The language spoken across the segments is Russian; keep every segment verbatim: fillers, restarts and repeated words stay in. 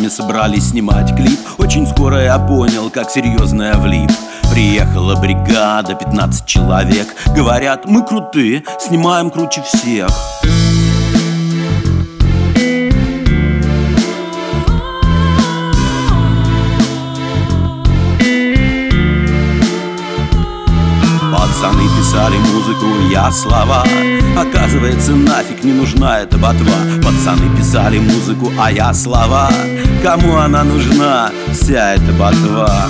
пацанами собрались снимать клип. Очень скоро я понял, как серьезно я влип. Приехала бригада, пятнадцать человек. Говорят, мы крутые, снимаем круче всех. Пацаны писали музыку, я слова. Оказывается, нафиг не нужна эта ботва. Пацаны писали музыку, а я слова. Кому она нужна, вся эта ботва?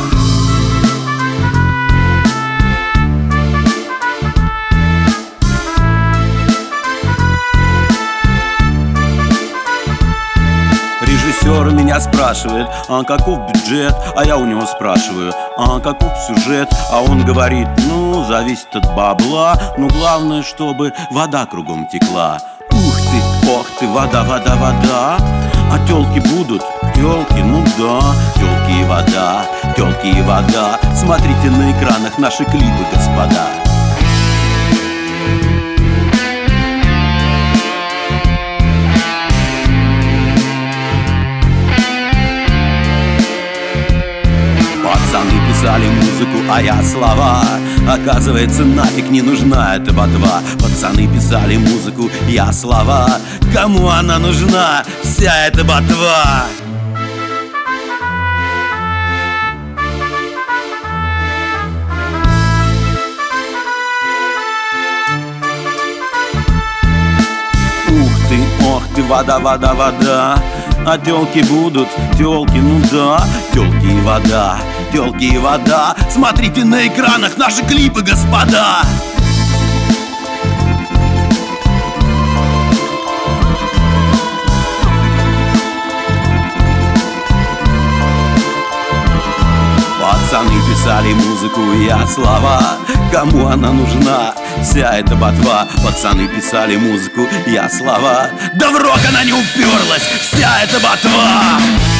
Режиссер меня спрашивает, а каков бюджет? А я у него спрашиваю, а каков сюжет? А он говорит, ну, зависит от бабла. Ну, главное, чтобы вода кругом текла. Ух ты, ох ты, вода, вода, вода. А тёлки будут? Тёлки, ну да. Тёлки и вода, тёлки и вода. Смотрите на экранах наши клипы, господа. Пацаны писали музыку, а я слова. Оказывается, нафиг не нужна эта ботва. Пацаны писали музыку, я слова. Кому она нужна, вся эта ботва? Ух ты, ох ты, вода, вода, вода. А тёлки будут, тёлки, ну да. Тёлки и вода, тёлки и вода. Смотрите на экранах наши клипы, господа. Пацаны писали музыку, я слова. Кому она нужна, вся эта ботва? Пацаны писали музыку, я слова. Да в рок она не уперлась, вся эта ботва.